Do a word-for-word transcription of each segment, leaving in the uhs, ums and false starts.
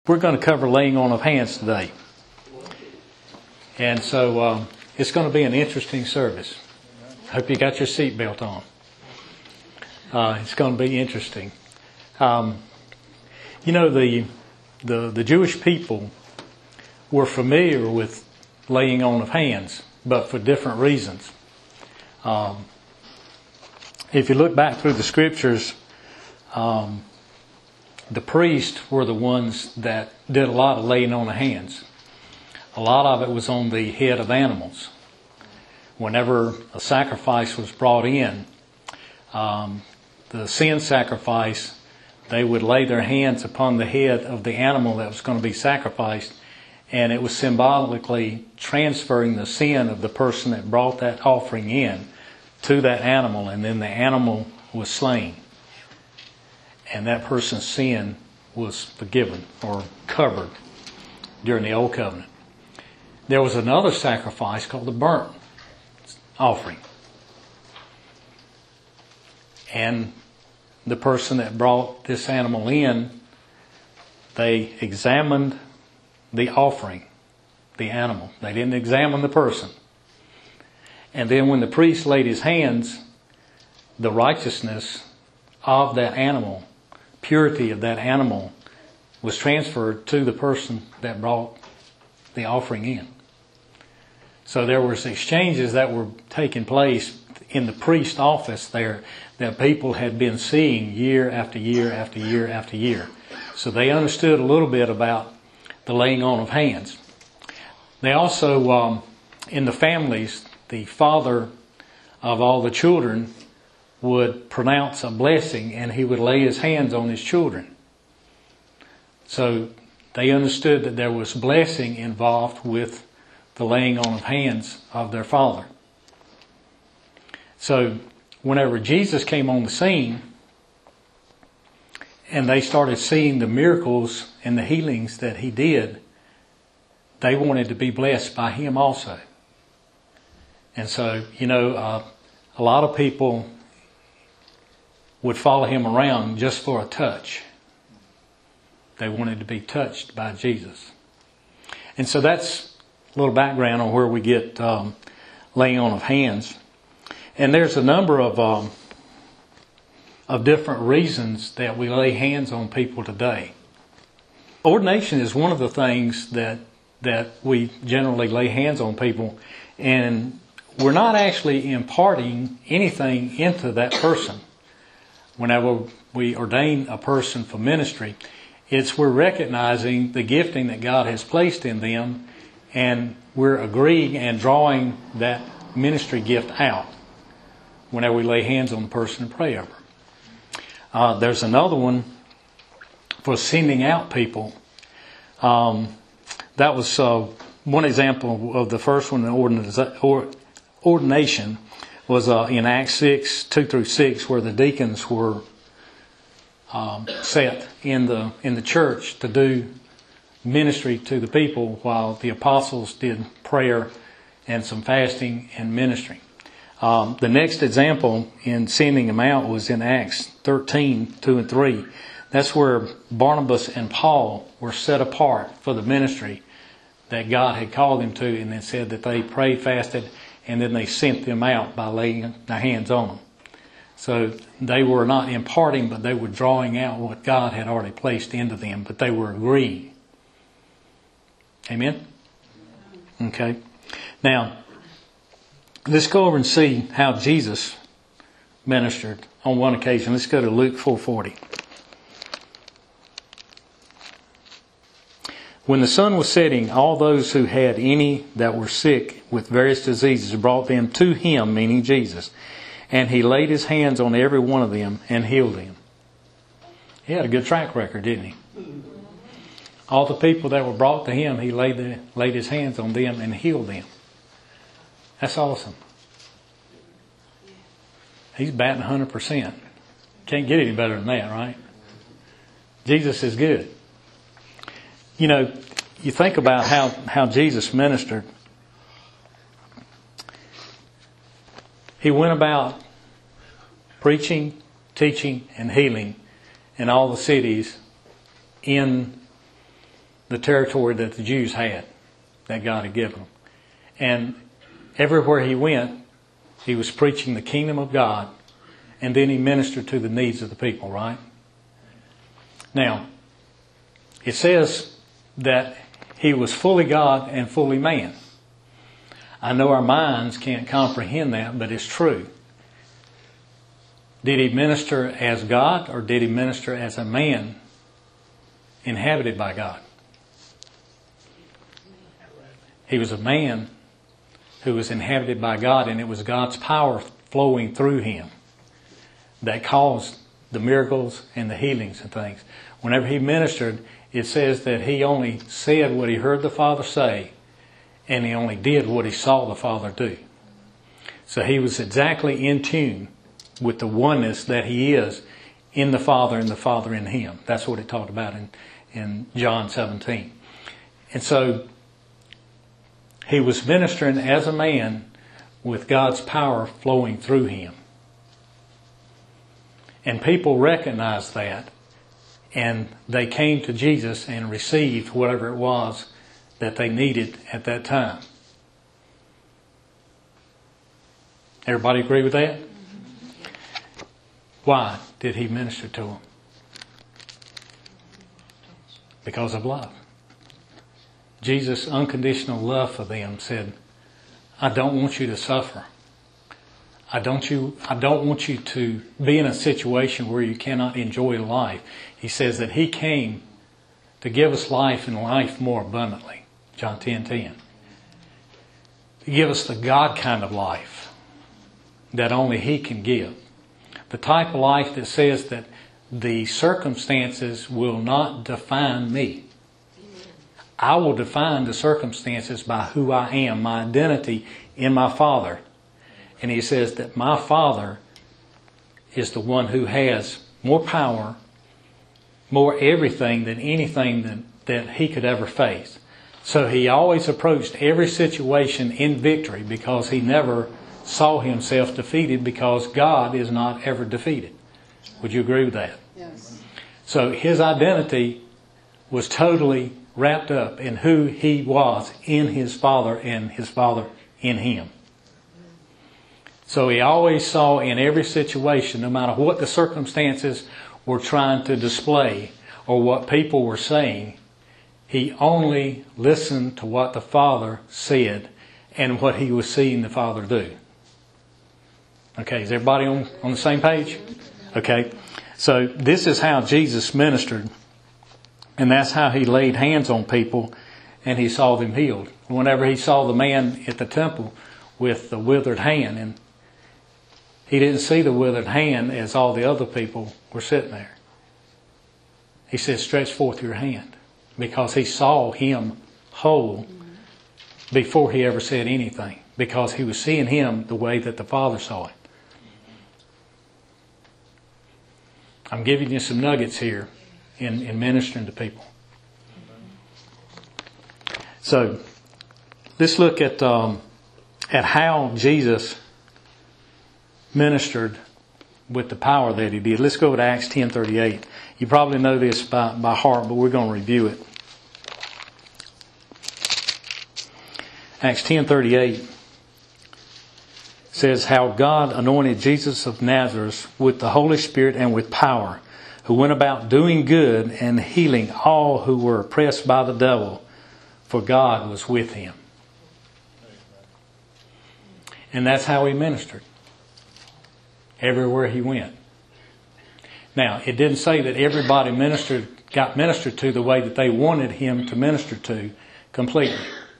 We're going to cover laying on of hands today. And so um, it's going to be an interesting service. Hope you got your seatbelt on. Uh, it's going to be interesting. Um, you know, the, the the Jewish people were familiar with laying on of hands, but for different reasons. Um, if you look back through the scriptures, um, the priests were the ones that did a lot of laying on of hands. A lot of it was on the head of animals. Whenever a sacrifice was brought in, um, the sin sacrifice, they would lay their hands upon the head of the animal that was going to be sacrificed, and it was symbolically transferring the sin of the person that brought that offering in to that animal, and then the animal was slain. And that person's sin was forgiven or covered during the Old Covenant. There was another sacrifice called the burnt offering. And the person that brought this animal in, they examined the offering, the animal. They didn't examine the person. And then when the priest laid his hands, the righteousness of that animal, purity of that animal, was transferred to the person that brought the offering in. So there was exchanges that were taking place in the priest office there that people had been seeing year after year after year after year. So they understood a little bit about the laying on of hands. They also, um, in the families, the father of all the children would pronounce a blessing, and he would lay his hands on his children. So they understood that there was blessing involved with the laying on of hands of their father. So whenever Jesus came on the scene and they started seeing the miracles and the healings that he did, they wanted to be blessed by him also. And so, you know, uh, a lot of people would follow him around just for a touch. They wanted to be touched by Jesus. And so that's a little background on where we get um, laying on of hands. And there's a number of um, of different reasons that we lay hands on people today. Ordination is one of the things that that we generally lay hands on people, and we're not actually imparting anything into that person. Whenever we ordain a person for ministry, it's we're recognizing the gifting that God has placed in them, and we're agreeing and drawing that ministry gift out whenever we lay hands on the person and pray over them. Uh, there's another one for sending out people. Um, that was uh, one example of the first one, the ordination, was uh, in Acts six, two through six, where the deacons were um, set in the in the church to do ministry to the people while the apostles did prayer and some fasting and ministry. Um, the next example in sending them out was in Acts thirteen, two and three. That's where Barnabas and Paul were set apart for the ministry that God had called them to, and then said that they prayed, fasted, and then they sent them out by laying their hands on them. So they were not imparting, but they were drawing out what God had already placed into them, but they were agreeing. Amen? Okay. Now, let's go over and see how Jesus ministered on one occasion. Let's go to Luke four forty. When the sun was setting, all those who had any that were sick with various diseases brought them to him, meaning Jesus. And he laid his hands on every one of them and healed them. He had a good track record, didn't he? All the people that were brought to him, he laid, the, laid his hands on them and healed them. That's awesome. He's batting one hundred percent. Can't get any better than that, right? Jesus is good. You know, you think about how, how Jesus ministered. He went about preaching, teaching, and healing in all the cities in the territory that the Jews had, that God had given them. And everywhere he went, he was preaching the kingdom of God, and then he ministered to the needs of the people, right? Now, it says that he was fully God and fully man. I know our minds can't comprehend that, but it's true. Did he minister as God, or did he minister as a man inhabited by God? He was a man who was inhabited by God, and it was God's power flowing through him that caused the miracles and the healings and things. Whenever he ministered, it says that he only said what he heard the Father say, and he only did what he saw the Father do. So he was exactly in tune with the oneness that he is in the Father and the Father in him. That's what it talked about in, in John seventeen. And so he was ministering as a man with God's power flowing through him. And people recognized that, and they came to Jesus and received whatever it was that they needed at that time. Everybody agree with that? Why did he minister to them? Because of love. Jesus' unconditional love for them said, I don't want you to suffer. I don't you, I don't want you to be in a situation where you cannot enjoy life. He says that he came to give us life and life more abundantly. John ten ten. To give us the God kind of life that only he can give. The type of life that says that the circumstances will not define me. I will define the circumstances by who I am, my identity in my Father. And he says that my Father is the one who has more power, more everything than anything that, that he could ever face. So he always approached every situation in victory because he never saw himself defeated, because God is not ever defeated. Would you agree with that? Yes. So his identity was totally wrapped up in who he was in his Father and his Father in him. So he always saw in every situation, no matter what the circumstances were trying to display or what people were saying, he only listened to what the Father said and what he was seeing the Father do. Okay, is everybody on, on the same page? Okay, so this is how Jesus ministered, and that's how he laid hands on people and he saw them healed. Whenever he saw the man at the temple with the withered hand, and he didn't see the withered hand as all the other people were sitting there. He said, stretch forth your hand, because he saw him whole before he ever said anything, because he was seeing him the way that the Father saw it. I'm giving you some nuggets here in, in ministering to people. So let's look at um, at how Jesus ministered with the power that he did. Let's go to Acts ten thirty-eight. You probably know this by, by heart, but we're going to review it. Acts ten thirty-eight says how God anointed Jesus of Nazareth with the Holy Spirit and with power, who went about doing good and healing all who were oppressed by the devil, for God was with him. And that's how he ministered everywhere he went. Now, it didn't say that everybody ministered, got ministered to the way that they wanted him to minister to completely.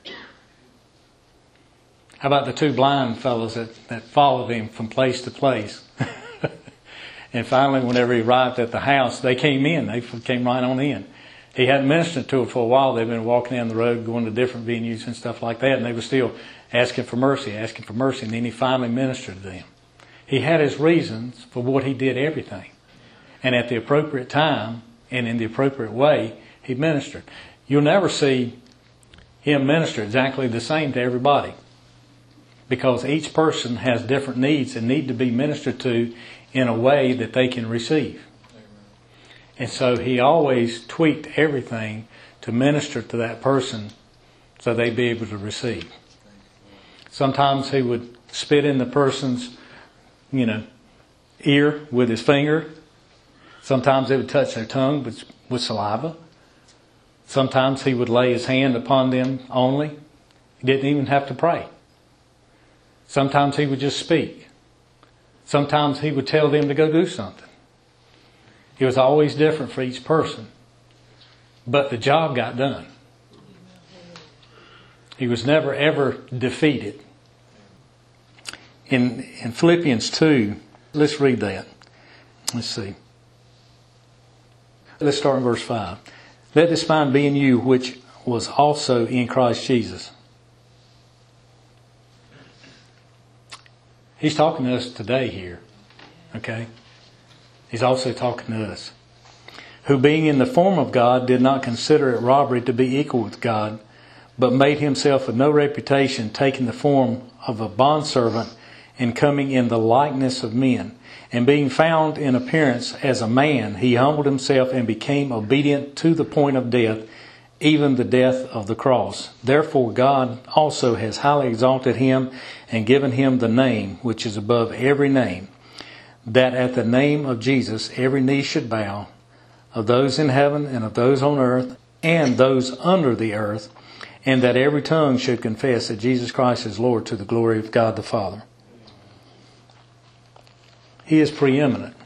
How about the two blind fellows that, that followed him from place to place? And finally, whenever he arrived at the house, they came in. They came right on in. He hadn't ministered to them for a while. They've been walking down the road, going to different venues and stuff like that, and they were still asking for mercy, asking for mercy. And then he finally ministered to them. He had his reasons for what he did everything. And at the appropriate time and in the appropriate way, he ministered. You'll never see him minister exactly the same to everybody, because each person has different needs and need to be ministered to in a way that they can receive. And so he always tweaked everything to minister to that person so they'd be able to receive. Sometimes he would spit in the person's, you know, ear with his finger. Sometimes he would touch their tongue with, with saliva. Sometimes he would lay his hand upon them only. He didn't even have to pray. Sometimes he would just speak. Sometimes he would tell them to go do something. It was always different for each person. But the job got done. He was never ever defeated. In, in Philippians two, let's read that. Let's see. Let's start in verse five. Let this mind be in you, which was also in Christ Jesus. He's talking to us today here. Okay? He's also talking to us. Who being in the form of God did not consider it robbery to be equal with God, but made himself of no reputation, taking the form of a bondservant and coming in the likeness of men. And being found in appearance as a man, he humbled himself and became obedient to the point of death, even the death of the cross. Therefore God also has highly exalted him and given him the name which is above every name, that at the name of Jesus every knee should bow, of those in heaven and of those on earth and those under the earth, and that every tongue should confess that Jesus Christ is Lord, to the glory of God the Father. He is preeminent.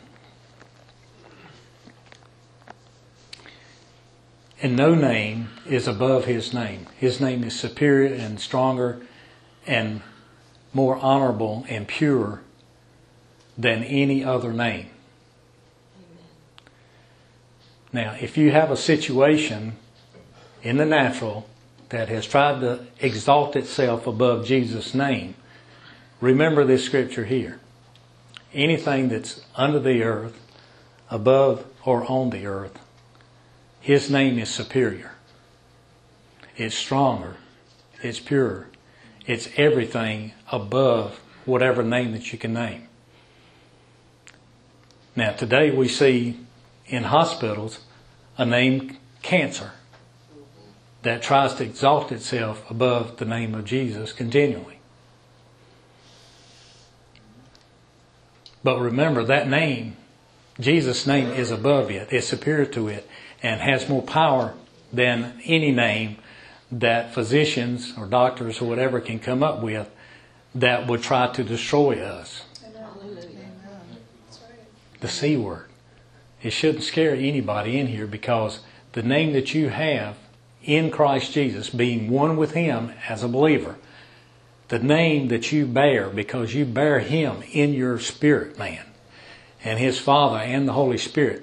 And no name is above his name. His name is superior and stronger and more honorable and pure than any other name. Now, if you have a situation in the natural that has tried to exalt itself above Jesus' name, remember this scripture here. Anything that's under the earth, above or on the earth, his name is superior. It's stronger. It's pure. It's everything above whatever name that you can name. Now, today we see in hospitals a name, cancer, that tries to exalt itself above the name of Jesus continually. But remember, that name, Jesus' name, is above it. It's superior to it and has more power than any name that physicians or doctors or whatever can come up with that would try to destroy us. The C word. It shouldn't scare anybody in here, because the name that you have in Christ Jesus, being one with him as a believer, the name that you bear, because you bear him in your spirit, man, and his Father and the Holy Spirit,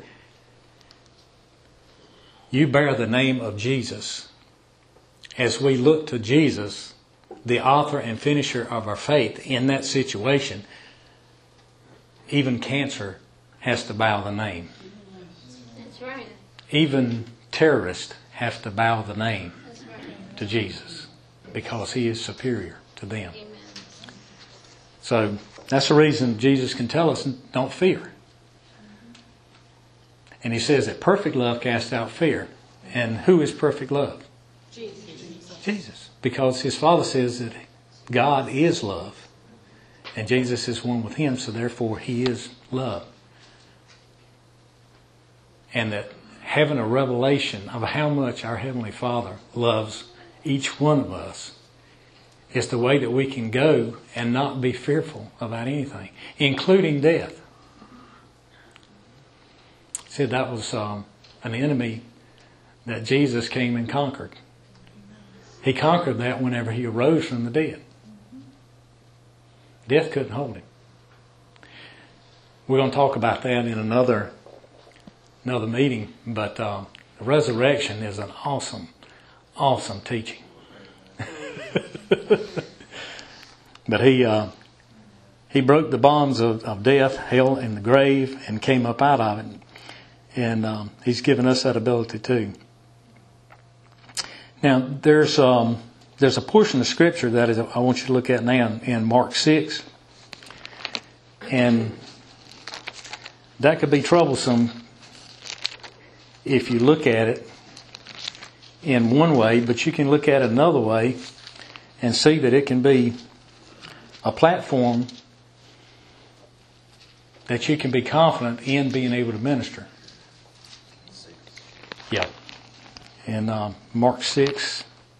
you bear the name of Jesus. As we look to Jesus, the author and finisher of our faith, in that situation, even cancer has to bow the name. That's right. Even terrorists have to bow the name That's right. to Jesus, because he is superior to them. Amen. So that's the reason Jesus can tell us, don't fear. And he says that perfect love casts out fear. And who is perfect love? Jesus. Jesus. Because his Father says that God is love. And Jesus is one with him, so therefore he is love. And that having a revelation of how much our Heavenly Father loves each one of us is the way that we can go and not be fearful about anything, including death. He said that was um, an enemy that Jesus came and conquered. He conquered that whenever he arose from the dead. Death couldn't hold him. We're going to talk about that in another another meeting, but uh, the resurrection is an awesome, awesome teaching. But he uh, he broke the bonds of, of death, hell, and the grave, and came up out of it. And um, he's given us that ability too. Now, there's um, there's a portion of Scripture that is, I want you to look at now in, in Mark six. And that could be troublesome if you look at it in one way, but you can look at it another way and see that it can be a platform that you can be confident in being able to minister. Yeah. In uh, Mark six,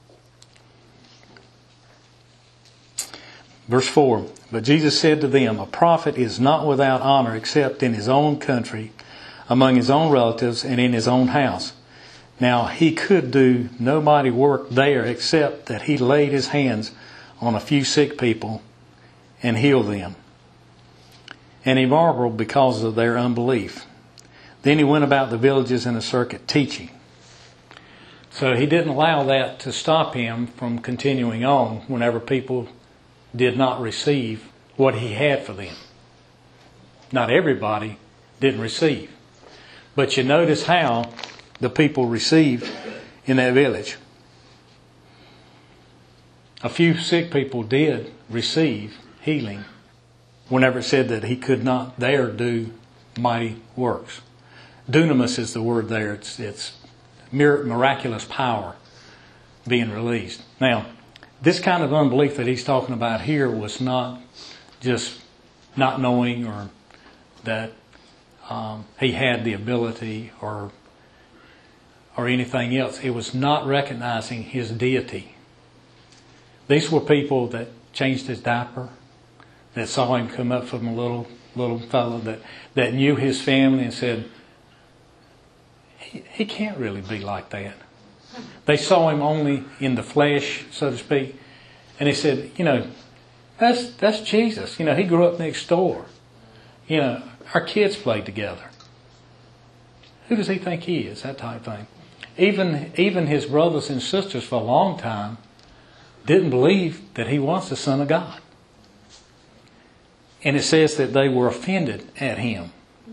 verse four, but Jesus said to them, a prophet is not without honor except in his own country, among his own relatives, and in his own house. Now he could do no mighty work there except that he laid his hands on a few sick people and healed them. And he marveled because of their unbelief. Then he went about the villages in a circuit teaching. So he didn't allow that to stop him from continuing on whenever people did not receive what he had for them. Not everybody didn't receive. But you notice how the people received in that village. A few sick people did receive healing whenever it said that he could not there do mighty works. Dunamis is the word there. It's, it's miraculous power being released. Now, this kind of unbelief that he's talking about here was not just not knowing or that um, he had the ability or or anything else. It was not recognizing his deity. These were people that changed his diaper, that saw him come up from a little little fellow, that, that knew his family and said, he, he can't really be like that. They saw him only in the flesh, so to speak, and they said, you know, that's that's Jesus. You know, he grew up next door. You know, our kids played together. Who does he think he is? That type of thing. Even even his brothers and sisters for a long time didn't believe that he was the Son of God. And it says that they were offended at him.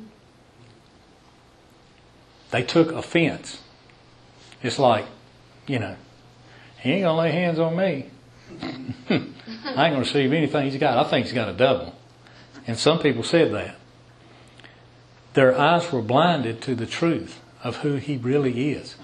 They took offense. It's like, you know, he ain't going to lay hands on me. I ain't going to receive anything he's got. I think he's got a double. And some people said that. Their eyes were blinded to the truth of who he really is.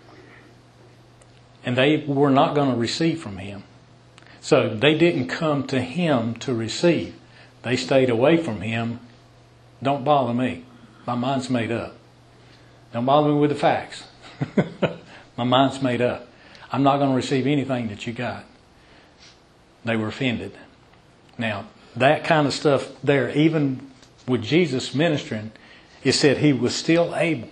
And they were not going to receive from him. So they didn't come to him to receive. They stayed away from him. Don't bother me. My mind's made up. Don't bother me with the facts. My mind's made up. I'm not going to receive anything that you got. They were offended. Now, that kind of stuff there, even with Jesus ministering, it said he was still able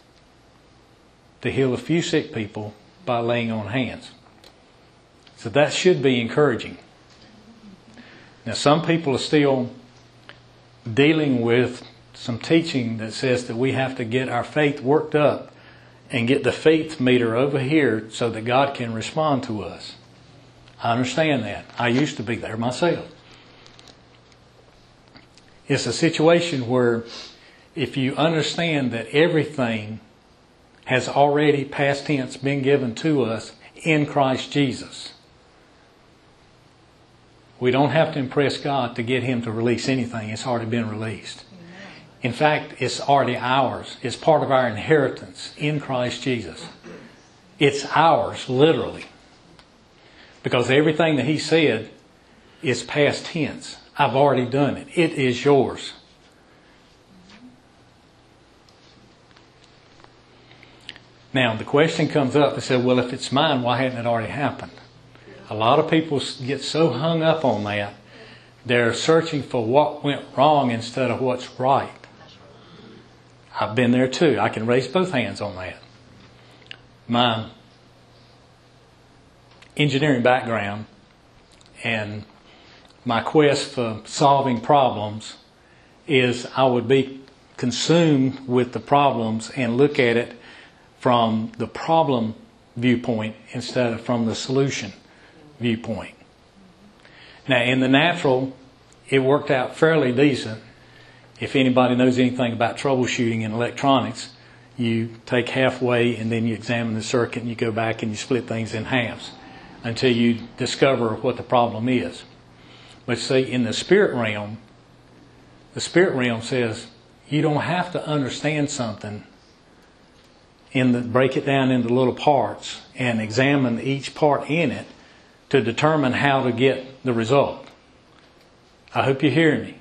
to heal a few sick people by laying on hands. So that should be encouraging. Now, some people are still dealing with some teaching that says that we have to get our faith worked up and get the faith meter over here so that God can respond to us. I understand that. I used to be there myself. It's a situation where if you understand that everything has already, past tense, been given to us in Christ Jesus, we don't have to impress God to get him to release anything. It's already been released. In fact, it's already ours. It's part of our inheritance in Christ Jesus. It's ours, literally. Because everything that he said is past tense. I've already done it. It is yours. Now, the question comes up and says, well, if it's mine, why hadn't it already happened? A lot of people get so hung up on that, they're searching for what went wrong instead of what's right. I've been there too. I can raise both hands on that. My engineering background and my quest for solving problems is I would be consumed with the problems and look at it from the problem viewpoint instead of from the solution viewpoint. Now, in the natural, it worked out fairly decent. If anybody knows anything about troubleshooting in electronics, you take halfway and then you examine the circuit and you go back and you split things in halves until you discover what the problem is. But see, in the spirit realm, the spirit realm says you don't have to understand something in the, break it down into little parts and examine each part in it to determine how to get the result. I hope you're hearing me.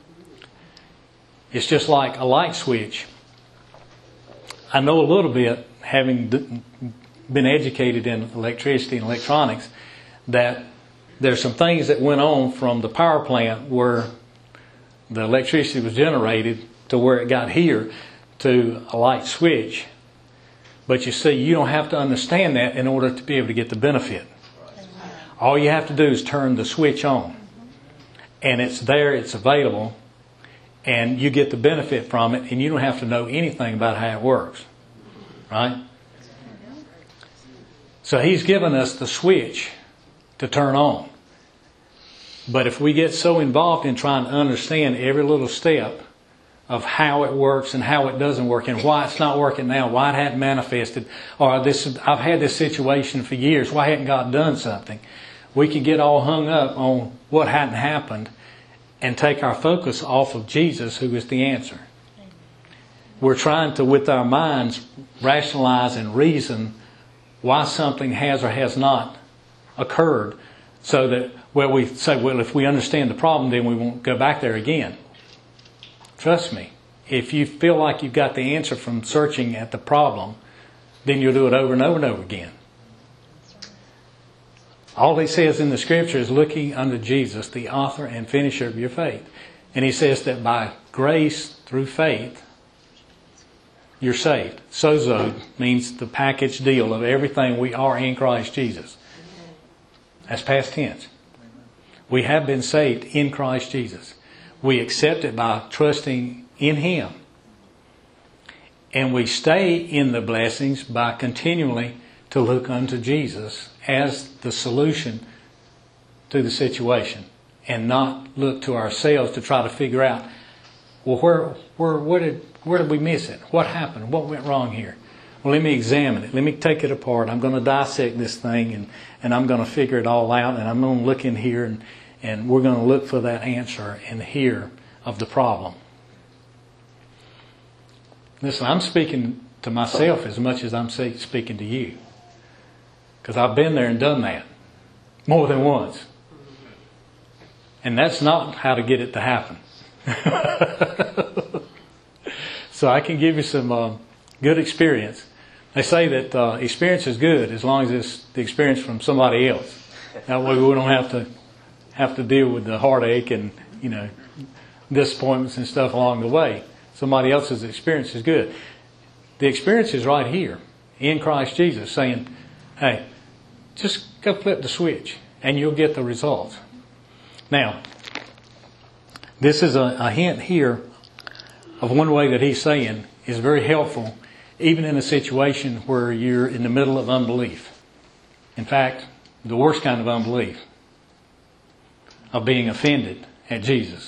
It's just like a light switch. I know a little bit, having d- been educated in electricity and electronics, that there's some things that went on from the power plant where the electricity was generated to where it got here to a light switch. But you see, you don't have to understand that in order to be able to get the benefit. All you have to do is turn the switch on. And it's there, it's available, and you get the benefit from it, and you don't have to know anything about how it works. Right? So He's given us the switch to turn on. But if we get so involved in trying to understand every little step of how it works and how it doesn't work and why it's not working now, why it hadn't manifested, or this, I've had this situation for years, why hadn't God done something? We can get all hung up on what hadn't happened and take our focus off of Jesus, who is the answer. We're trying to, with our minds, rationalize and reason why something has or has not occurred, so that, well, we say, well, if we understand the problem, then we won't go back there again. Trust me, if you feel like you've got the answer from searching at the problem, then you'll do it over and over and over again. All He says in the Scripture is looking unto Jesus, the author and finisher of your faith. And He says that by grace through faith, you're saved. Sozo means the package deal of everything we are in Christ Jesus. That's past tense. We have been saved in Christ Jesus. We accept it by trusting in Him. And we stay in the blessings by continually to look unto Jesus as the solution to the situation, and not look to ourselves to try to figure out, well, where, where, where did, where did we miss it? What happened? What went wrong here? Well, let me examine it. Let me take it apart. I'm going to dissect this thing, and, and I'm going to figure it all out, and I'm going to look in here, and, and we're going to look for that answer and hear of the problem. Listen, I'm speaking to myself as much as I'm speaking to you, because I've been there and done that more than once. And that's not how to get it to happen. So I can give you some uh, good experience. They say that uh, experience is good as long as it's the experience from somebody else. That way we don't have to have to deal with the heartache and, you know, disappointments and stuff along the way. Somebody else's experience is good. The experience is right here in Christ Jesus, saying, hey, just go flip the switch and you'll get the results. Now, this is a, a hint here of one way that He's saying is very helpful, even in a situation where you're in the middle of unbelief. In fact, the worst kind of unbelief, of being offended at Jesus.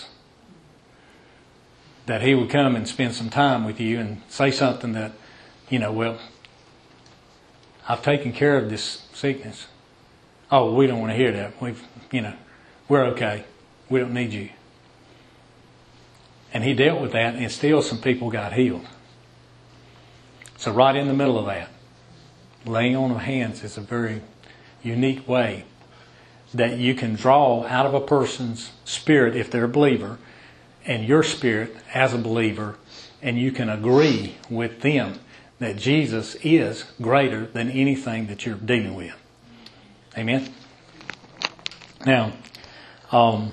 That He would come and spend some time with you and say something that, you know, well, I've taken care of this sickness. Oh, we don't want to hear that. We've, you know, we're okay. We don't need you. And He dealt with that, and still some people got healed. So right in the middle of that, laying on of hands is a very unique way that you can draw out of a person's spirit, if they're a believer, and your spirit as a believer, and you can agree with them that Jesus is greater than anything that you're dealing with. Amen? Now, um,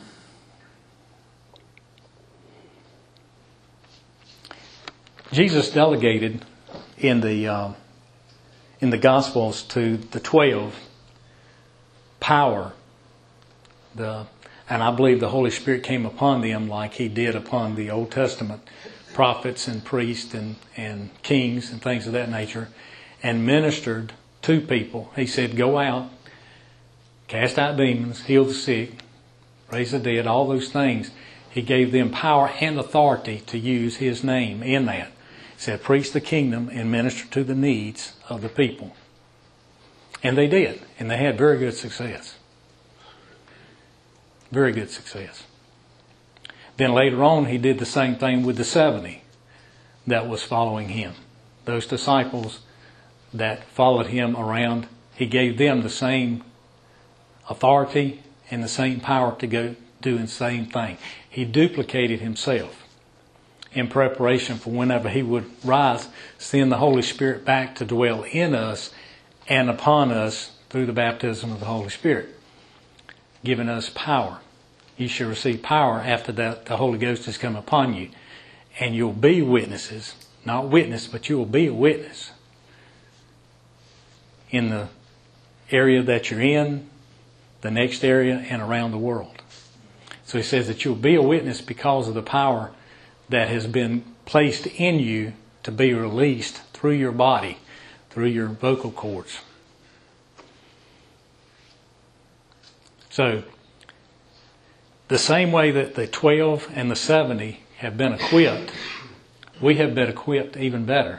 Jesus delegated in the uh, in the Gospels to the twelve power, the and I believe the Holy Spirit came upon them like He did upon the Old Testament prophets and priests and, and kings and things of that nature, and ministered to people. He said, go out, cast out demons, heal the sick, raise the dead, all those things. He gave them power and authority to use His name in that. He said, preach the kingdom and minister to the needs of the people. And they did. And they had very good success. Very good success. Then later on, He did the same thing with the seventy that was following Him. Those disciples that followed him around, he gave them the same authority and the same power to go do the same thing. He duplicated himself in preparation for whenever he would rise, send the Holy Spirit back to dwell in us and upon us through the baptism of the Holy Spirit, giving us power. You shall receive power after that the Holy Ghost has come upon you. And you'll be witnesses. Not witness, but you will be a witness in the area that you're in, the next area, and around the world. So he says that you'll be a witness because of the power that has been placed in you to be released through your body, through your vocal cords. So, the same way that the twelve and the seventy have been equipped, we have been equipped even better.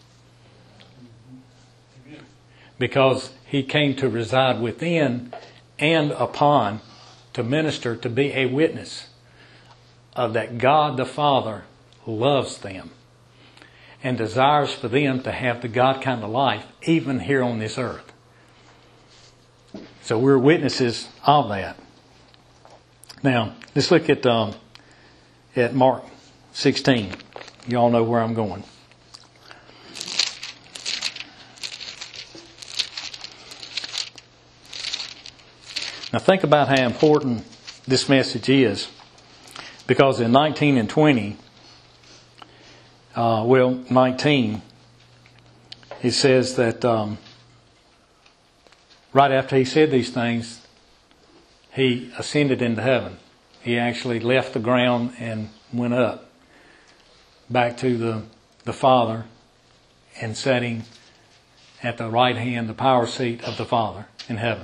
Because he came to reside within and upon, to minister, to be a witness of that God the Father loves them and desires for them to have the God kind of life even here on this earth. So we're witnesses of that. Now, let's look at um, at Mark sixteen. You all know where I'm going. Now think about how important this message is. Because in nineteen and twenty, uh, well, nineteen, it says that um, right after he said these things, he ascended into heaven. He actually left the ground and went up back to the, the Father and sitting at the right hand, the power seat of the Father in heaven.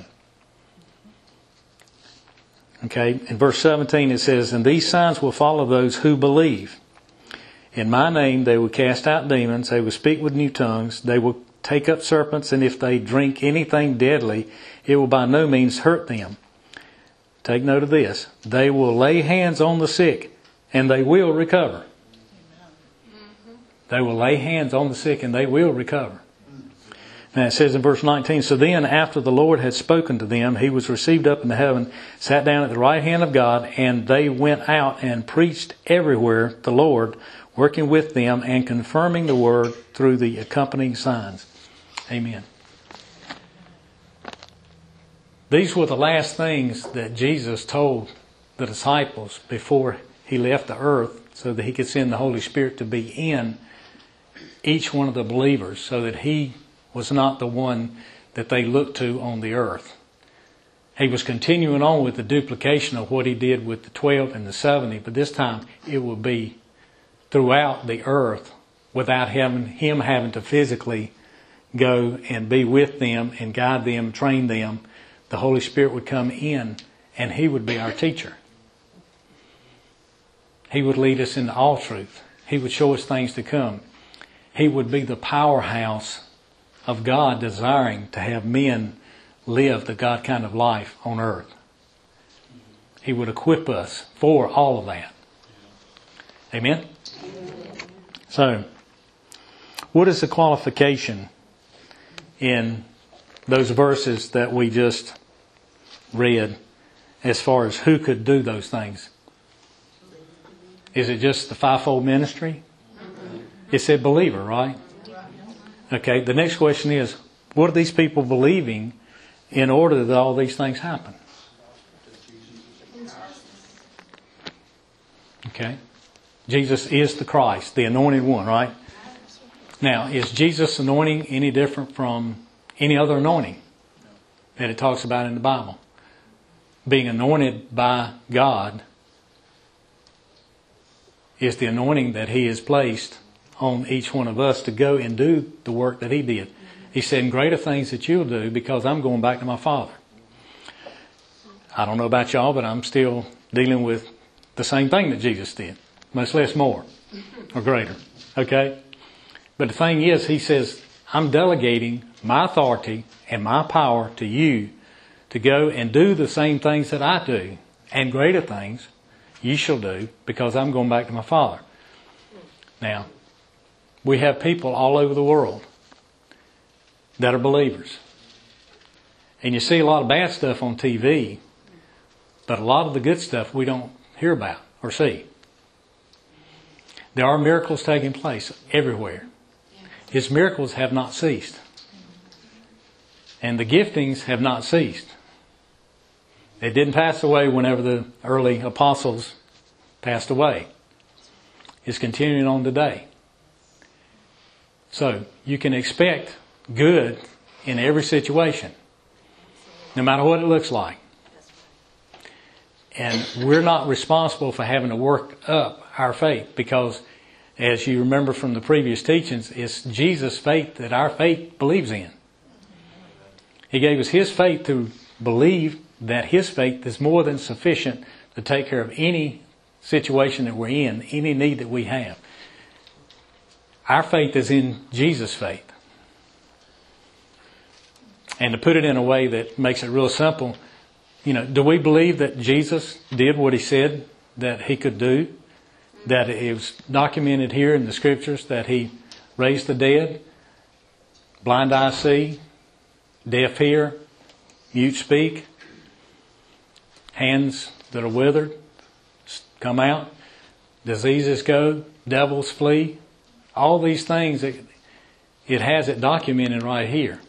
Okay, in verse seventeen it says, "And these signs will follow those who believe. In my name they will cast out demons, they will speak with new tongues, they will take up serpents, and if they drink anything deadly, it will by no means hurt them." Take note of this. "They will lay hands on the sick, and they will recover." Mm-hmm. They will lay hands on the sick, and they will recover. And it says in verse nineteen, "So then, after the Lord had spoken to them, he was received up into heaven, sat down at the right hand of God, and they went out and preached everywhere the Lord, working with them and confirming the word through the accompanying signs." Amen. These were the last things that Jesus told the disciples before he left the earth, so that he could send the Holy Spirit to be in each one of the believers, so that he was not the one that they looked to on the earth. He was continuing on with the duplication of what he did with the twelve and the seventy, but this time it will be throughout the earth without having him having to physically go and be with them and guide them, train them. The Holy Spirit would come in and he would be our teacher. He would lead us into all truth. He would show us things to come. He would be the powerhouse of God, desiring to have men live the God kind of life on earth. He would equip us for all of that. Amen? So, what is the qualification in those verses that we just read as far as who could do those things? Is it just the fivefold ministry? It said believer, right? Okay, the next question is, what are these people believing in order that all these things happen? Okay. Jesus is the Christ, the anointed one, right? Now, is Jesus' anointing any different from any other anointing that it talks about in the Bible? Being anointed by God is the anointing that he has placed on each one of us to go and do the work that he did. He said, "And greater things that you'll do, because I'm going back to my Father." I don't know about y'all, but I'm still dealing with the same thing that Jesus did. Much less more or greater. Okay? But the thing is, he says, I'm delegating my authority and my power to you to go and do the same things that I do, and greater things you shall do, because I'm going back to my Father. Now, we have people all over the world that are believers. And you see a lot of bad stuff on T V, but a lot of the good stuff we don't hear about or see. There are miracles taking place everywhere. His miracles have not ceased. And the giftings have not ceased. They didn't pass away whenever the early apostles passed away. It's continuing on today. So you can expect good in every situation, no matter what it looks like. And we're not responsible for having to work up our faith, because as you remember from the previous teachings, it's Jesus' faith that our faith believes in. He gave us His faith to believe that His faith is more than sufficient to take care of any situation that we're in, any need that we have. Our faith is in Jesus' faith. And to put it in a way that makes it real simple, you know, do we believe that Jesus did what He said that He could do? That it was documented here in the Scriptures that He raised the dead, blind eyes see, deaf hear, mute speak, hands that are withered come out, diseases go, devils flee. All these things, it, it has it documented right here.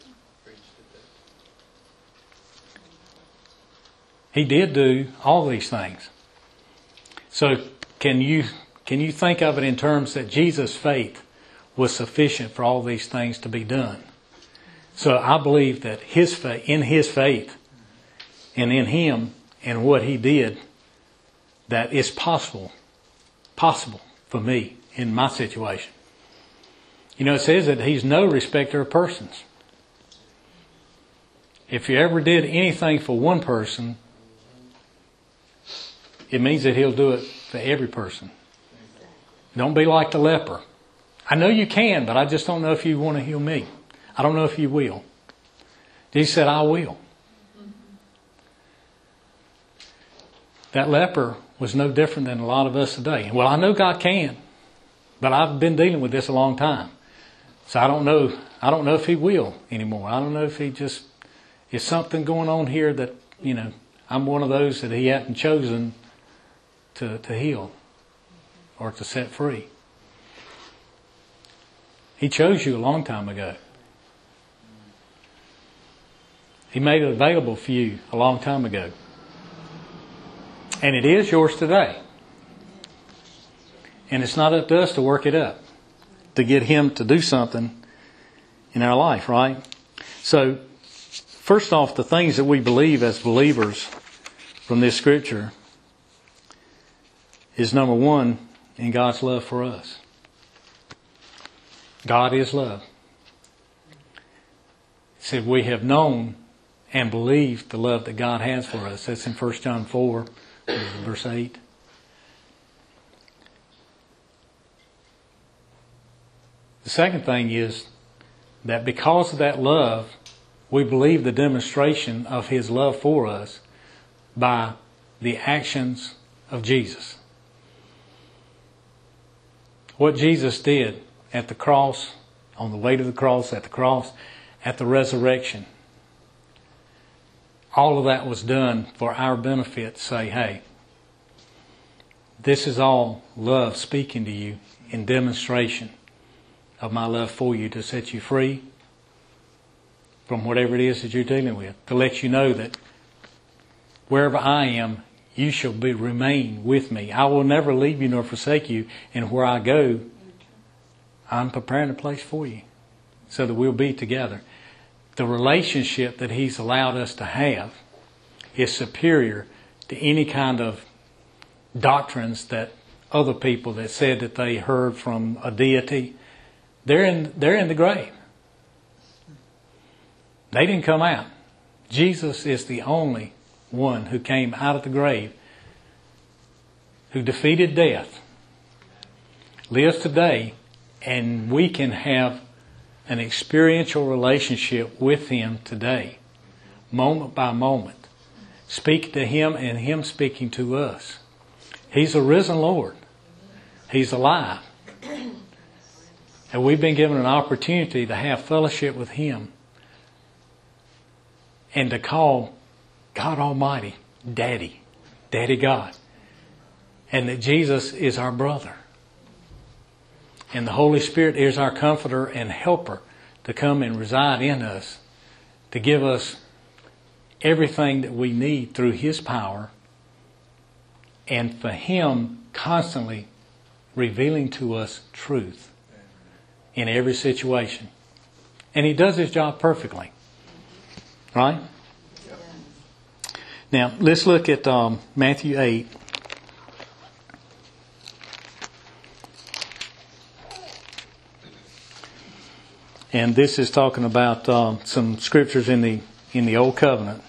He did do all these things. So can you can you think of it in terms that Jesus' faith was sufficient for all these things to be done? So I believe that his faith, in His faith and in Him and what He did, that it's possible, possible for me in my situation. You know, it says that He's no respecter of persons. If you ever did anything for one person, it means that He'll do it for every person. Don't be like the leper. I know you can, but I just don't know if you want to heal me. I don't know if you will. Jesus said, I will. That leper was no different than a lot of us today. Well, I know God can, but I've been dealing with this a long time. So I don't know, I don't know if He will anymore. I don't know if He just, is something going on here that, you know, I'm one of those that He hadn't chosen to, to heal or to set free. He chose you a long time ago. He made it available for you a long time ago. And it is yours today. And it's not up to us to work it up, to get Him to do something in our life, right? So, first off, the things that we believe as believers from this Scripture is, number one, in God's love for us. God is love. He said we have known and believed the love that God has for us. That's in First John four, verse eight. The second thing is that because of that love, we believe the demonstration of His love for us by the actions of Jesus. What Jesus did at the cross, on the way to the cross, at the cross, at the resurrection, all of that was done for our benefit to say, hey, this is all love speaking to you in demonstration of my love for you, to set you free from whatever it is that you're dealing with, to let you know that wherever I am, you shall be remain with me. I will never leave you nor forsake you, and where I go, I'm preparing a place for you so that we'll be together. The relationship that He's allowed us to have is superior to any kind of doctrines that other people that said that they heard from a deity. They're in, they're in the grave. They didn't come out. Jesus is the only one who came out of the grave, who defeated death, lives today, and we can have an experiential relationship with Him today, moment by moment. Speak to Him and Him speaking to us. He's a risen Lord. He's alive. And we've been given an opportunity to have fellowship with Him and to call God Almighty Daddy, Daddy God. And that Jesus is our brother. And the Holy Spirit is our comforter and helper to come and reside in us, to give us everything that we need through His power, and for Him constantly revealing to us truth in every situation. And He does His job perfectly. Right? Now, let's look at um, Matthew eight. And this is talking about uh, some scriptures in the in the Old Covenant.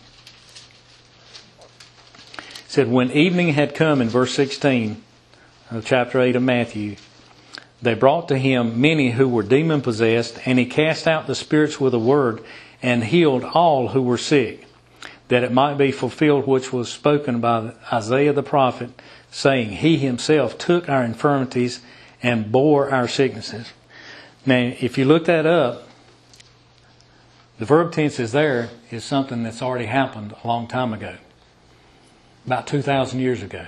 It said, when evening had come, in verse sixteen of chapter eight of Matthew, they brought to Him many who were demon-possessed, and He cast out the spirits with a word, and healed all who were sick, that it might be fulfilled which was spoken by Isaiah the prophet, saying, He Himself took our infirmities and bore our sicknesses. Now, if you look that up, the verb tense is there is something that's already happened a long time ago. About two thousand years ago.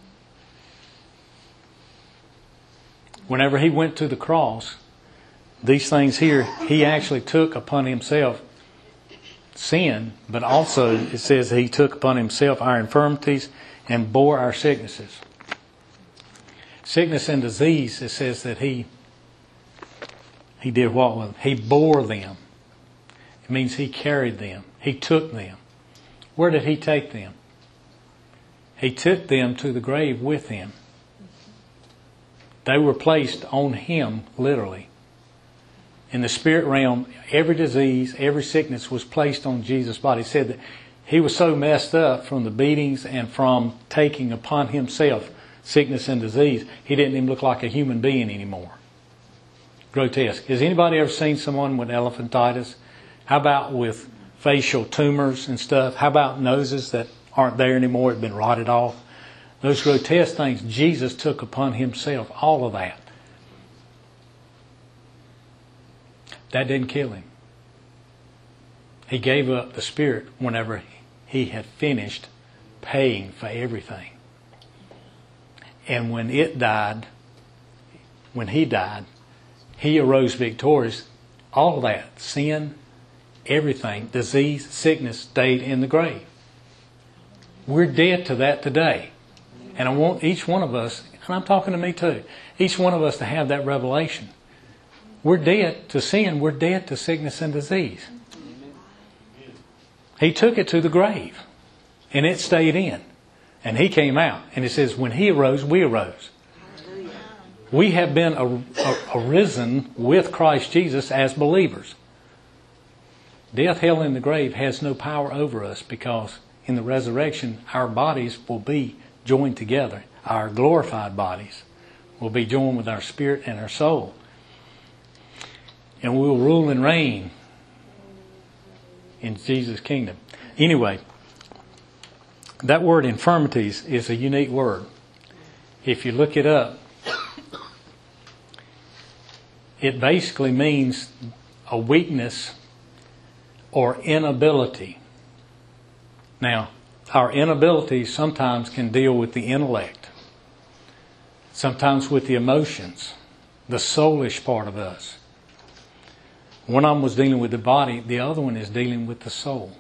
Whenever He went to the cross, these things here, He actually took upon Himself sin, but also it says He took upon Himself our infirmities and bore our sicknesses. Sickness and disease, it says that He He did what with them? He bore them. It means He carried them. He took them. Where did He take them? He took them to the grave with Him. They were placed on Him, literally. In the spirit realm, every disease, every sickness was placed on Jesus' body. He said that He was so messed up from the beatings and from taking upon Himself sickness and disease, He didn't even look like a human being anymore. Grotesque. Has anybody ever seen someone with elephantitis? How about with facial tumors and stuff? How about noses that aren't there anymore, have been rotted off? Those grotesque things, Jesus took upon Himself all of that. That didn't kill Him. He gave up the spirit whenever He had finished paying for everything. And when it died, when He died, He arose victorious. All of that, sin, everything, disease, sickness, stayed in the grave. We're dead to that today. And I want each one of us, and I'm talking to me too, each one of us to have that revelation. We're dead to sin. We're dead to sickness and disease. He took it to the grave. And it stayed in. And He came out. And it says, when He arose, we arose. We have been arisen with Christ Jesus as believers. Death, hell, and the grave has no power over us, because in the resurrection, our bodies will be joined together. Our glorified bodies will be joined with our spirit and our soul. And we will rule and reign in Jesus' kingdom. Anyway, that word infirmities is a unique word. If you look it up, it basically means a weakness or inability. Now, our inabilities sometimes can deal with the intellect, sometimes with the emotions, the soulish part of us. One of them was dealing with the body, the other one is dealing with the soul.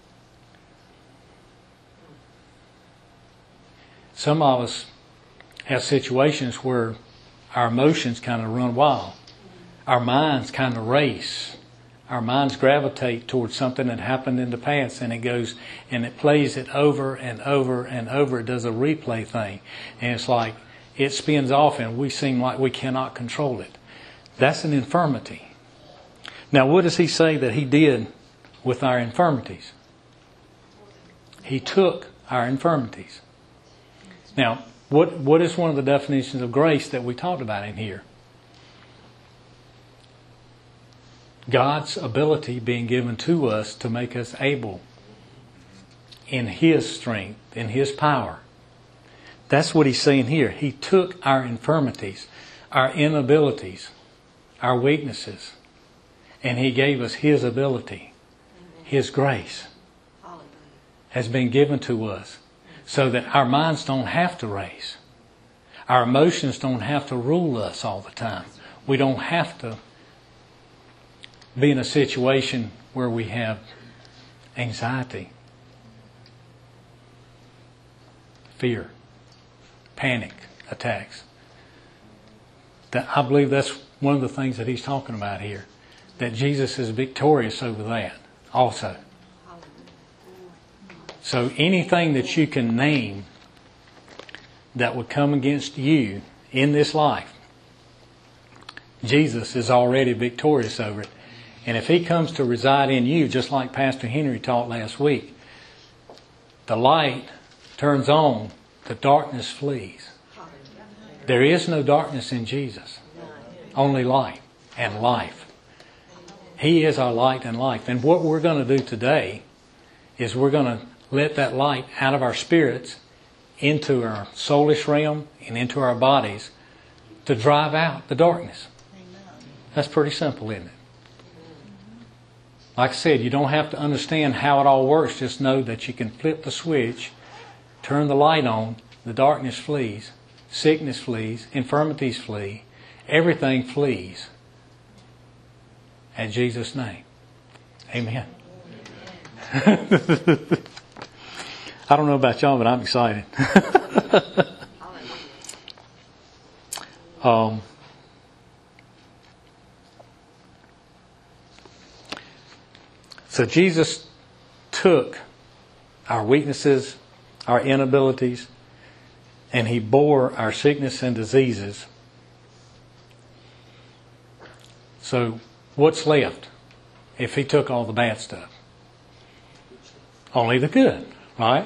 Some of us have situations where our emotions kind of run wild. Our minds kind of race. Our minds gravitate towards something that happened in the past, and it goes and it plays it over and over and over. It does a replay thing. And it's like it spins off and we seem like we cannot control it. That's an infirmity. Now, what does He say that He did with our infirmities? He took our infirmities. Now, what what is one of the definitions of grace that we talked about in here? God's ability being given to us to make us able in His strength, in His power. That's what He's saying here. He took our infirmities, our inabilities, our weaknesses, and He gave us His ability, His grace. has been given to us so that our minds don't have to race. Our emotions don't have to rule us all the time. We don't have to be in a situation where we have anxiety, fear, panic attacks. That I believe that's one of the things that he's talking about here. That Jesus is victorious over that also. So anything that you can name that would come against you in this life, Jesus is already victorious over it. And if he comes to reside in you, just like Pastor Henry taught last week, the light turns on, the darkness flees. There is no darkness in Jesus. Only light and life. He is our light and life. And what we're going to do today is we're going to let that light out of our spirits into our soulish realm and into our bodies to drive out the darkness. That's pretty simple, isn't it? Like I said, you don't have to understand how it all works. Just know that you can flip the switch, turn the light on, the darkness flees, sickness flees, infirmities flee, everything flees. In Jesus' name. Amen. I don't know about y'all, but I'm excited. um, so Jesus took our weaknesses, our inabilities, and he bore our sickness and diseases. So what's left if he took all the bad stuff? Only the good, right?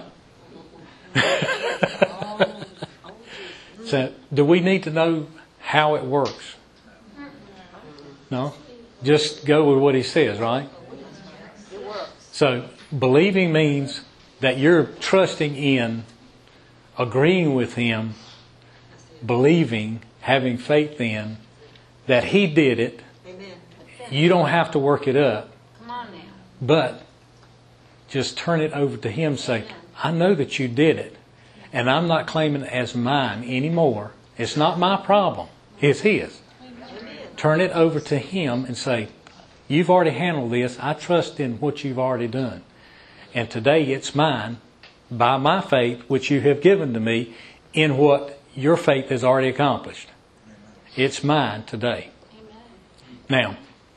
So, do we need to know how it works? No? Just go with what he says, right? So, believing means that you're trusting in, agreeing with him, believing, having faith in, that he did it. You don't have to work it up. Come on now. But just turn it over to him. Say, I know that you did it. And I'm not claiming it as mine anymore. It's not my problem. It's his. Turn it over to him and say, you've already handled this. I trust in what you've already done. And today it's mine by my faith, which you have given to me in what your faith has already accomplished. It's mine today. Now,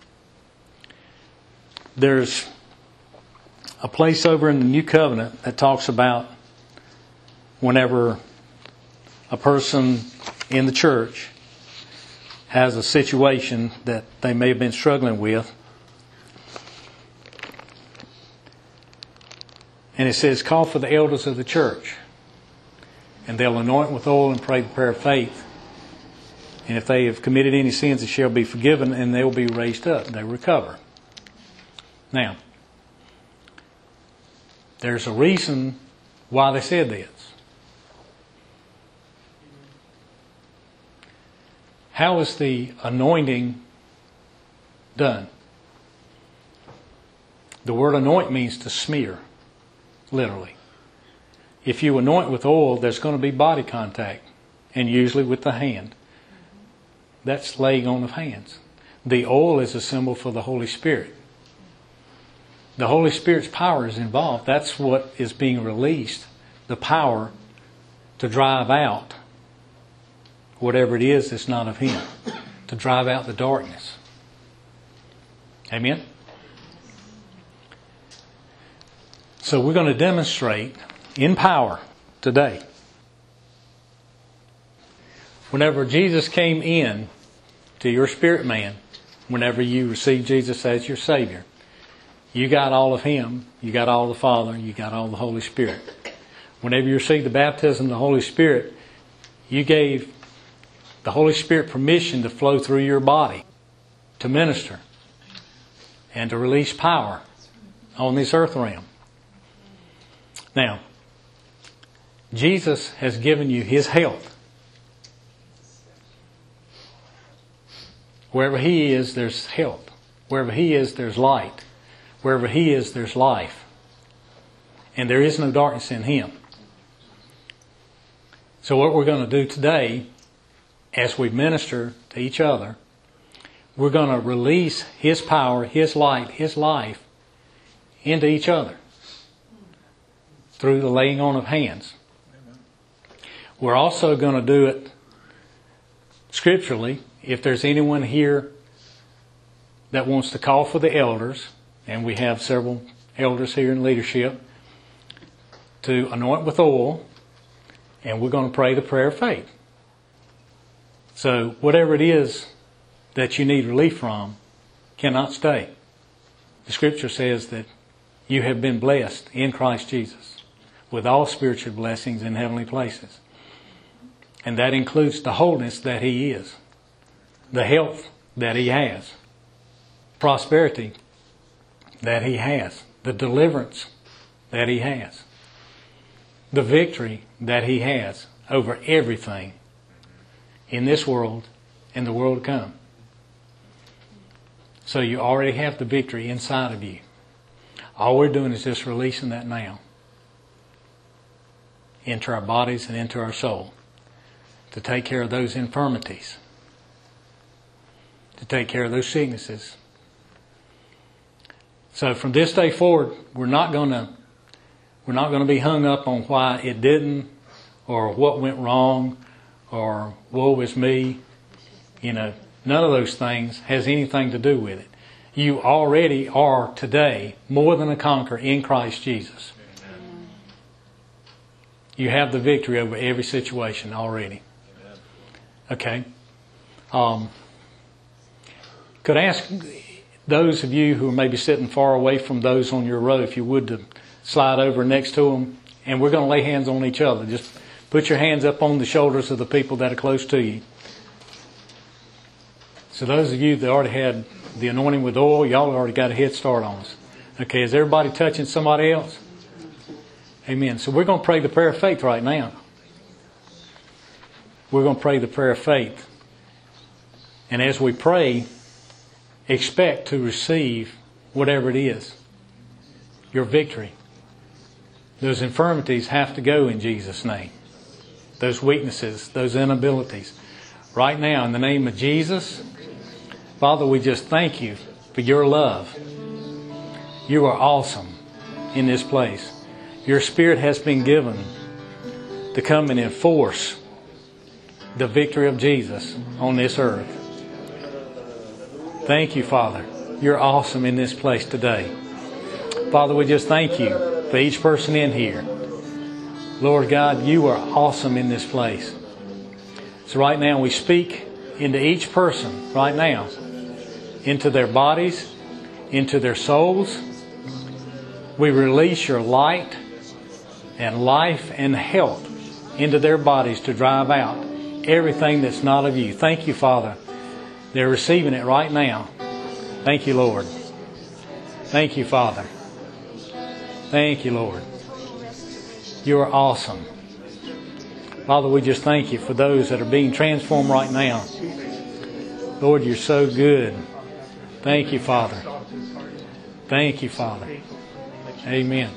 there's a place over in the New Covenant that talks about whenever a person in the church has a situation that they may have been struggling with. And it says, call for the elders of the church. And they'll anoint with oil and pray the prayer of faith. And if they have committed any sins, it shall be forgiven, and they will be raised up. They recover. Now, there's a reason why they said this. How is the anointing done? The word anoint means to smear, literally. If you anoint with oil, there's going to be body contact, and usually with the hand. That's laying on of hands. The oil is a symbol for the Holy Spirit. The Holy Spirit's power is involved. That's what is being released. The power to drive out whatever it is that's not of him. To drive out the darkness. Amen? So we're going to demonstrate in power today. Whenever Jesus came in to your spirit man, whenever you received Jesus as your Savior, you got all of him, you got all the Father, you got all the Holy Spirit. Whenever you received the baptism of the Holy Spirit, you gave the Holy Spirit permission to flow through your body, to minister, and to release power on this earth realm. Now, Jesus has given you his health. Wherever he is, there's health. Wherever he is, there's light. Wherever he is, there's life. and there is no darkness in Him. So what we're going to do today, as we minister to each other, we're going to release His power, His light, His life into each other through the laying on of hands. We're also going to do it scripturally. If there's anyone here that wants to call for the elders, and we have several elders here in leadership, to anoint with oil, and we're going to pray the prayer of faith. So whatever it is that you need relief from cannot stay. The Scripture says that you have been blessed in Christ Jesus with all spiritual blessings in heavenly places. And that includes the wholeness that He is, the health that He has, prosperity that He has, the deliverance that He has, the victory that He has over everything in this world and the world to come. So you already have the victory inside of you. All we're doing is just releasing that now into our bodies and into our soul to take care of those infirmities, to take care of those sicknesses. So from this day forward, we're not going to we're not going to be hung up on why it didn't, or what went wrong, or woe is me. You know, none of those things has anything to do with it. You already are today more than a conqueror in Christ Jesus. You have the victory over every situation already. Okay. Um, could I ask those of you who are maybe sitting far away from those on your row, if you would, to slide over next to them, and we're going to lay hands on each other. Just put your hands up on the shoulders of the people that are close to you. So those of you that already had the anointing with oil, y'all already got a head start on us. Okay, is everybody touching somebody else? Amen. So we're going to pray the prayer of faith right now. We're going to pray the prayer of faith. And as we pray, expect to receive whatever it is. Your victory. Those infirmities have to go in Jesus' name. Those weaknesses, those inabilities. Right now, in the name of Jesus, Father, we just thank You for Your love. You are awesome in this place. Your Spirit has been given to come and enforce the victory of Jesus on this earth. Thank You, Father. You're awesome in this place today. Father, we just thank You for each person in here. Lord God, You are awesome in this place. So right now we speak into each person right now, into their bodies, into their souls. We release Your light and life and health into their bodies to drive out everything that's not of You. Thank You, Father. They're receiving it right now. Thank You, Lord. Thank You, Father. Thank You, Lord. You are awesome. Father, we just thank You for those that are being transformed right now. Lord, You're so good. Thank You, Father. Thank You, Father. Amen.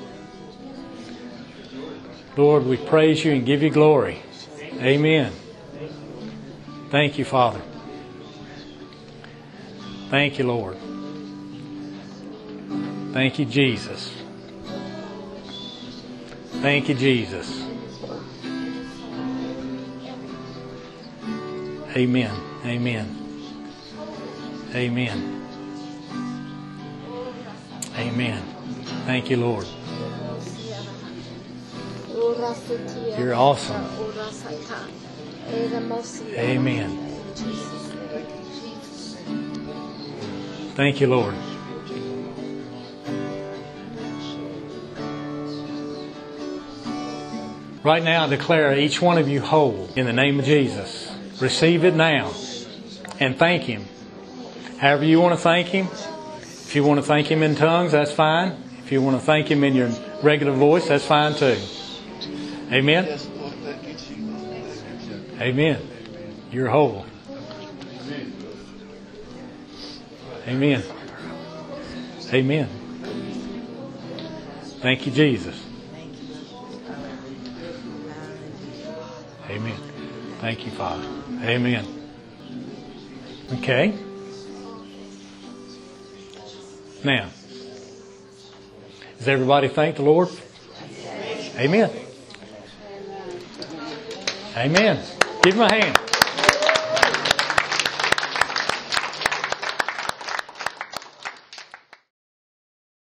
Lord, we praise You and give You glory. Amen. Thank You, Father. Thank You, Lord. Thank You, Jesus. Thank You, Jesus. Amen. Amen. Amen. Amen. Thank You, Lord. You're awesome. Amen. Thank You, Lord. Right now, I declare each one of you whole in the name of Jesus. Receive it now and thank Him. However you want to thank Him. If you want to thank Him in tongues, that's fine. If you want to thank Him in your regular voice, that's fine too. Amen? Amen. You're whole. Amen. Amen. Thank You, Jesus. Amen. Thank you, Father. Amen. Okay. Now, does everybody thank the Lord? Amen. Amen. Give him a hand.